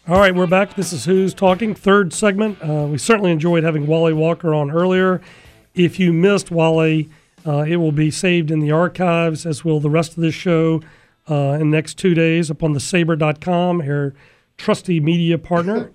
All right, we're back. This is Who's Talking, third segment. We certainly enjoyed having Wally Walker on earlier. If you missed Wally, it will be saved in the archives, as will the rest of this show in the next 2 days up on thesaber.com, our trusty media partner.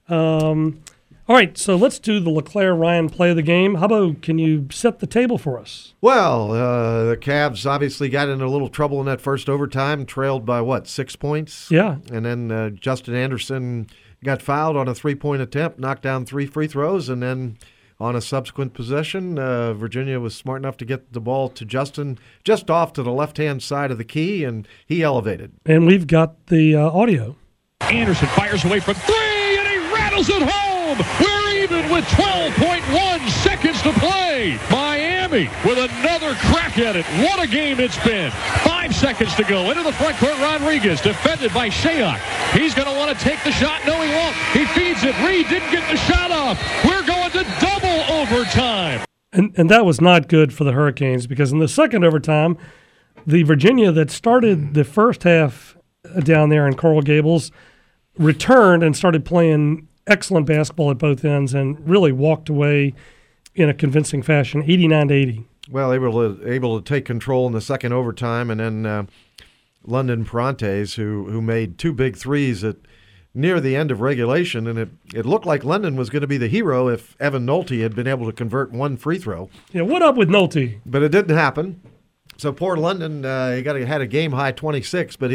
All right, so let's do the LeClair-Ryan play of the game. Hubbo, can you set the table for us? Well, the Cavs obviously got into a little trouble in that first overtime, trailed by, 6 points? Yeah. And then Justin Anderson got fouled on a three-point attempt, knocked down 3 free throws, and then on a subsequent possession, Virginia was smart enough to get the ball to Justin just off to the left-hand side of the key, and he elevated. And we've got the audio. Anderson fires away from 3, and he rattles it home. We're even with 12.1 seconds to play. Miami with another crack at it. What a game it's been. 5 seconds to go. Into the front court, Rodriguez, defended by Shayok. He's going to want to take the shot. No, he won't. He feeds it. Reed didn't get the shot off. We're going to double overtime. And that was not good for the Hurricanes, because in the second overtime, the Virginia that started the first half down there in Coral Gables returned and started playing excellent basketball at both ends and really walked away in a convincing fashion, 89-80. Well, they were able to take control in the second overtime, and then London Perantes, who made 2 big threes at near the end of regulation, and it looked like London was going to be the hero if Evan Nolte had been able to convert 1 free throw. Yeah, what up with Nolte? But it didn't happen. So poor London, he had a game-high 26, but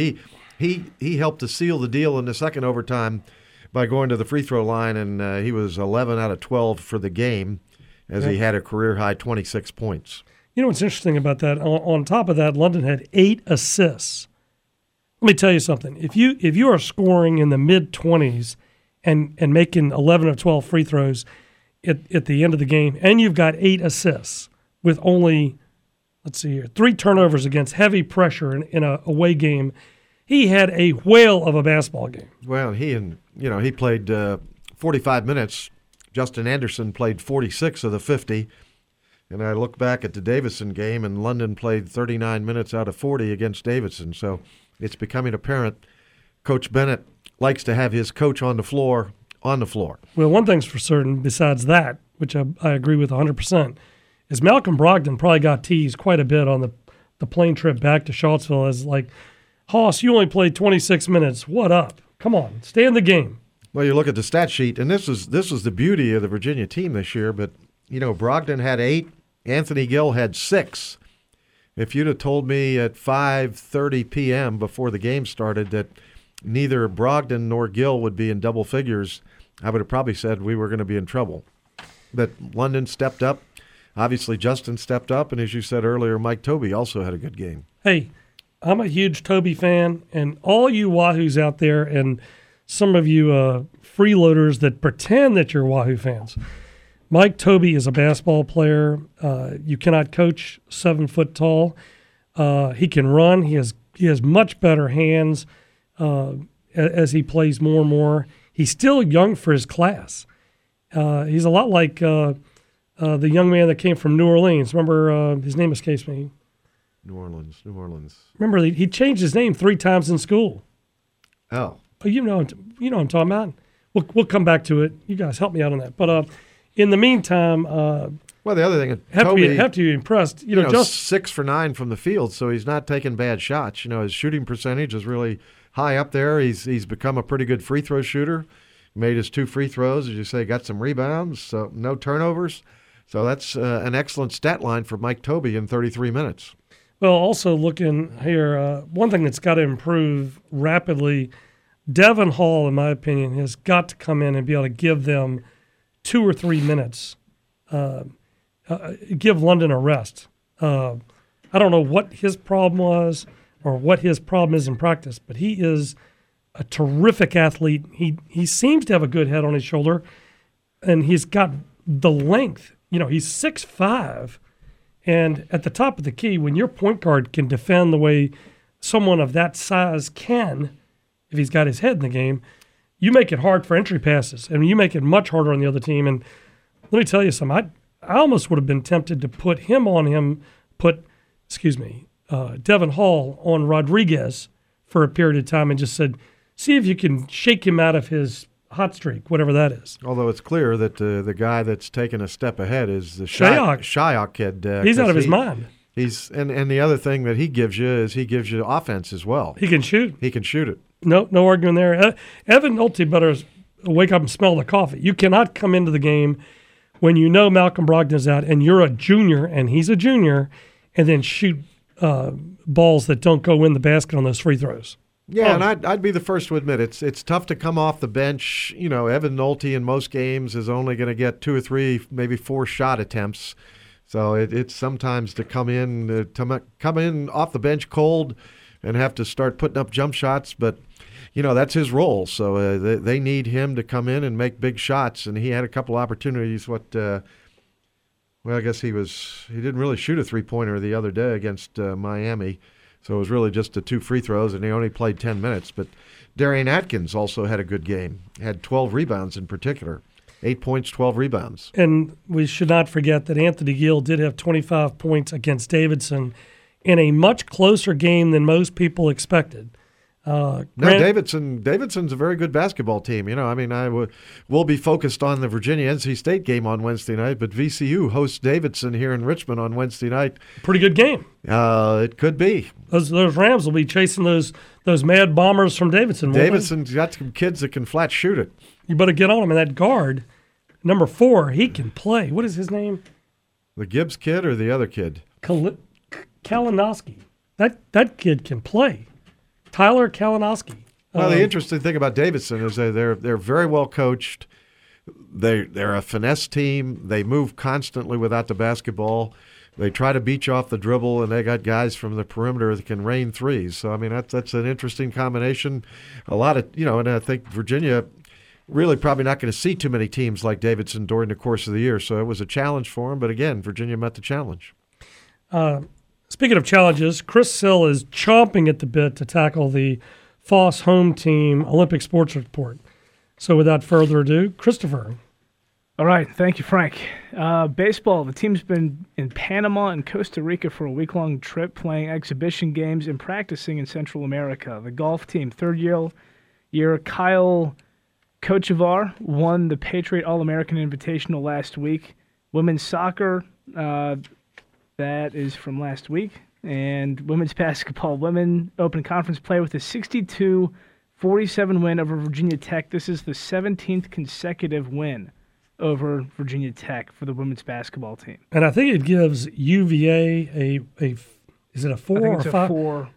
he helped to seal the deal in the second overtime by going to the free throw line, and he was 11 out of 12 for the game, as he had a career-high 26 points. You know what's interesting about that? On top of that, London had 8 assists. Let me tell you something. If you are scoring in the mid-20s and making 11 of 12 free throws at the end of the game, and you've got 8 assists with only, 3 turnovers against heavy pressure in a away game, he had a whale of a basketball game. Well, he played 45 minutes. Justin Anderson played 46 of the 50. And I look back at the Davidson game, and London played 39 minutes out of 40 against Davidson. So it's becoming apparent Coach Bennett likes to have his coach on the floor. Well, one thing's for certain, besides that, which I agree with 100%, is Malcolm Brogdon probably got teased quite a bit on the plane trip back to Charlottesville as like, Hoss, you only played 26 minutes. What up? Come on, stay in the game. Well, you look at the stat sheet, and this was the beauty of the Virginia team this year, but, Brogdon had 8, Anthony Gill had 6. If you'd have told me at 5:30 p.m. before the game started that neither Brogdon nor Gill would be in double figures, I would have probably said we were going to be in trouble. But London stepped up. Obviously, Justin stepped up, and as you said earlier, Mike Tobey also had a good game. Hey, I'm a huge Tobey fan, and all you Wahoos out there and some of you freeloaders that pretend that you're Wahoo fans, Mike Tobey is a basketball player. You cannot coach 7 foot tall. He can run. He has much better hands as he plays more and more. He's still young for his class. He's a lot like the young man that came from New Orleans. Remember, his name escapes me. New Orleans. Remember, he changed his name 3 times in school. Oh. You know what I'm talking about. We'll come back to it. You guys help me out on that. But in the meantime, well, the other thing, have to be impressed. Just 6 for 9 from the field, so he's not taking bad shots. His shooting percentage is really high up there. He's become a pretty good free throw shooter. Made his 2 free throws, as you say, got some rebounds, so no turnovers. So that's an excellent stat line for Mike Tobey in 33 minutes. Well, also looking here, one thing that's got to improve rapidly, Devin Hall, in my opinion, has got to come in and be able to give them 2 or 3 minutes, give London a rest. I don't know what his problem was or what his problem is in practice, but he is a terrific athlete. He seems to have a good head on his shoulder, and he's got the length. He's 6'5", and at the top of the key, when your point guard can defend the way someone of that size can, if he's got his head in the game, you make it hard for entry passes, and you make it much harder on the other team. And let me tell you something. I almost would have been tempted to put Devin Hall on Rodriguez for a period of time and just said, see if you can shake him out of his hot streak, whatever that is. Although it's clear that the guy that's taken a step ahead is the Shyok kid. He's out of his mind. And the other thing that he gives you is he gives you offense as well. He can shoot. He can shoot it. No arguing there. Evan Nolte better wake up and smell the coffee. You cannot come into the game when you know Malcolm Brogdon's out and you're a junior and he's a junior, and then shoot balls that don't go in the basket on those free throws. Yeah, and I'd be the first to admit it's tough to come off the bench. You know, Evan Nolte in most games is only going to get 2 or 3, maybe 4 shot attempts. So it's sometimes to come in off the bench cold and have to start putting up jump shots, but you know that's his role. So they need him to come in and make big shots, and he had a couple opportunities. I guess he didn't really shoot a 3-pointer the other day against Miami. So it was really just the 2 free throws, and he only played 10 minutes. But Darian Atkins also had a good game, had 12 rebounds in particular, 8 points, 12 rebounds. And we should not forget that Anthony Gill did have 25 points against Davidson in a much closer game than most people expected. Davidson's a very good basketball team. You know, I mean, we'll be focused on the Virginia-NC State game on Wednesday night, but VCU hosts Davidson here in Richmond on Wednesday night. Pretty good game. It could be. Those Rams will be chasing those mad bombers from Davidson. Davidson's got some kids that can flat shoot it. You better get on him. And that guard, number 4, he can play. What is his name? The Gibbs kid or the other kid? Kalinowski. That kid can play. Tyler Kalinowski. Well, the interesting thing about Davidson is they're very well coached. They're a finesse team. They move constantly without the basketball. They try to beat you off the dribble, and they got guys from the perimeter that can rain threes. So I mean that's an interesting combination. A lot of and I think Virginia really probably not going to see too many teams like Davidson during the course of the year. So it was a challenge for them, but again, Virginia met the challenge. Speaking of challenges, Chris Sill is chomping at the bit to tackle the Foss home team Olympic Sports Report. So without further ado, Christopher. All right. Thank you, Frank. Baseball, the team's been in Panama and Costa Rica for a week-long trip playing exhibition games and practicing in Central America. The golf team, third year Kyle Kochevar won the Patriot All-American Invitational last week. Women's soccer, that is from last week. And women's basketball, women open conference play with a 62-47 win over Virginia Tech. This is the 17th consecutive win over Virginia Tech for the women's basketball team. And I think it gives UVA is it a 4 or 5?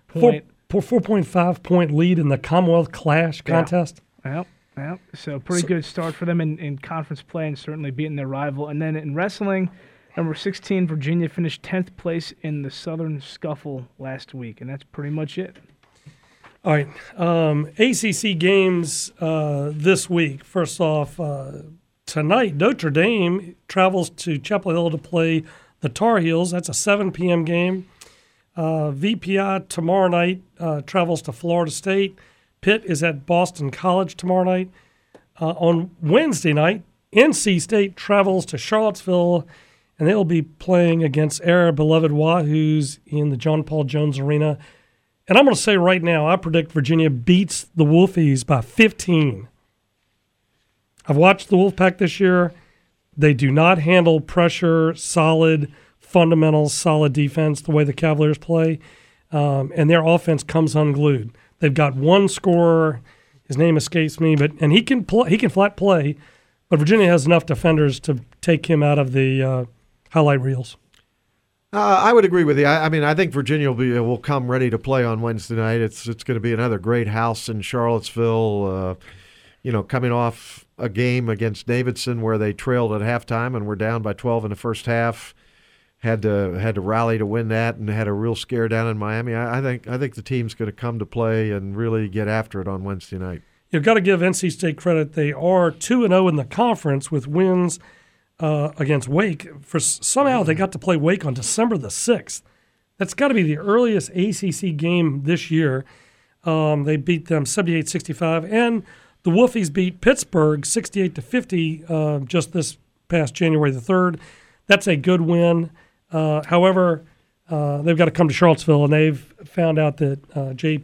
4.5 point lead in the Commonwealth Clash contest. Yep. So pretty good start for them in conference play and certainly beating their rival. And then in wrestling, number 16, Virginia finished 10th place in the Southern Scuffle last week, and that's pretty much it. All right. ACC games this week. First off, tonight, Notre Dame travels to Chapel Hill to play the Tar Heels. That's a 7 p.m. game. VPI tomorrow night travels to Florida State. Pitt is at Boston College tomorrow night. On Wednesday night, NC State travels to Charlottesville, and they'll be playing against our beloved Wahoos in the John Paul Jones Arena. And I'm going to say right now, I predict Virginia beats the Wolfies by 15. I've watched the Wolfpack this year. They do not handle pressure, solid fundamentals, solid defense the way the Cavaliers play, and their offense comes unglued. They've got one scorer. His name escapes me, and he can flat play, but Virginia has enough defenders to take him out of the highlight reels. I would agree with you. I mean, I think Virginia will come ready to play on Wednesday night. It's going to be another great house in Charlottesville. Coming off a game against Davidson where they trailed at halftime and were down by 12 in the first half, had to rally to win that, and had a real scare down in Miami. I think the team's going to come to play and really get after it on Wednesday night. You've got to give NC State credit. They are 2-0 in the conference with wins against Wake. Somehow they got to play Wake on December the 6th. That's got to be the earliest ACC game this year. They beat them 78-65, and the Wolfies beat Pittsburgh 68-50 just this past January the 3rd. That's a good win. However, they've got to come to Charlottesville, and they've found out that Jay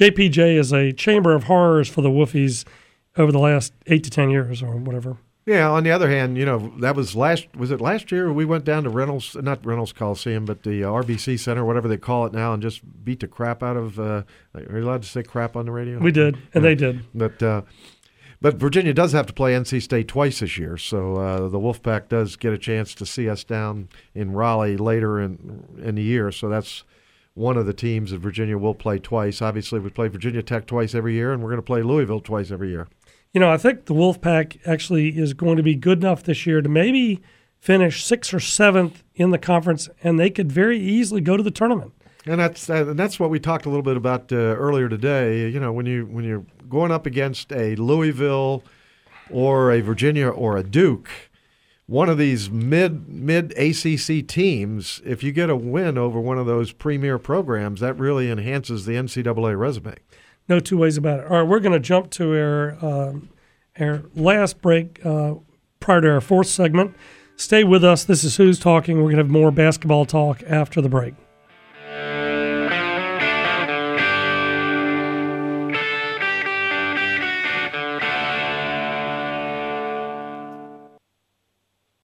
JPJ is a chamber of horrors for the Wolfies over the last 8 to 10 years or whatever. Yeah, on the other hand, that was last year we went down to not Reynolds Coliseum, but the RBC Center, whatever they call it now, and just beat the crap out of, are you allowed to say crap on the radio? We did, and they did. But Virginia does have to play NC State twice this year, so the Wolfpack does get a chance to see us down in Raleigh later in the year, so that's one of the teams that Virginia will play twice. Obviously, we play Virginia Tech twice every year, and we're going to play Louisville twice every year. I think the Wolfpack actually is going to be good enough this year to maybe finish 6th or 7th in the conference, and they could very easily go to the tournament. And that's what we talked a little bit about earlier today. When you're going up against a Louisville or a Virginia or a Duke, one of these mid ACC teams, if you get a win over one of those premier programs, that really enhances the NCAA resume. No two ways about it. All right, we're going to jump to our last break prior to our fourth segment. Stay with us. This is Who's Talking. We're going to have more basketball talk after the break.